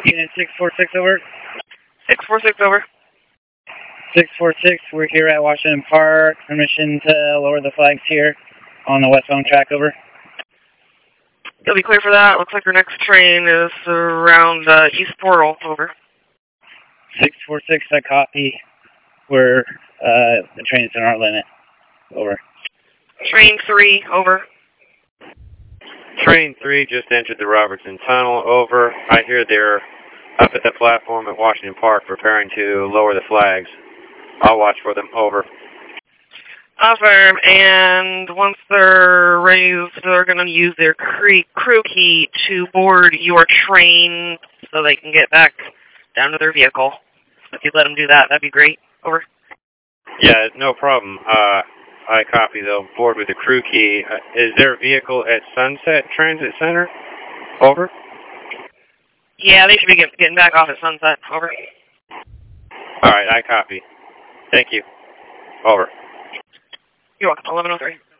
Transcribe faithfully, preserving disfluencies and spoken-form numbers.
Unit six four six, over. six four six, over. six four six, we're here at Washington Park. Permission to lower the flags here on the westbound track, over. You'll be clear for that. Looks like our next train is around uh, East Portal, over. six four six, I copy. We're, uh, the train's in our limit, over. Train three, over. Train three just entered the Robertson Tunnel, over. I hear they're up at the platform at Washington Park preparing to lower the flags. I'll watch for them, over. Affirm, and once they're raised, they're going to use their crew key to board your train so they can get back down to their vehicle. If you let them do that, that'd be great, over. Yeah, no problem. Uh, I copy. They'll board with the crew key. Uh, is there a vehicle at Sunset Transit Center? Over. Yeah, they should be get, getting back off at Sunset. Over. All right, I copy. Thank you. Over. You're welcome. eleven oh three.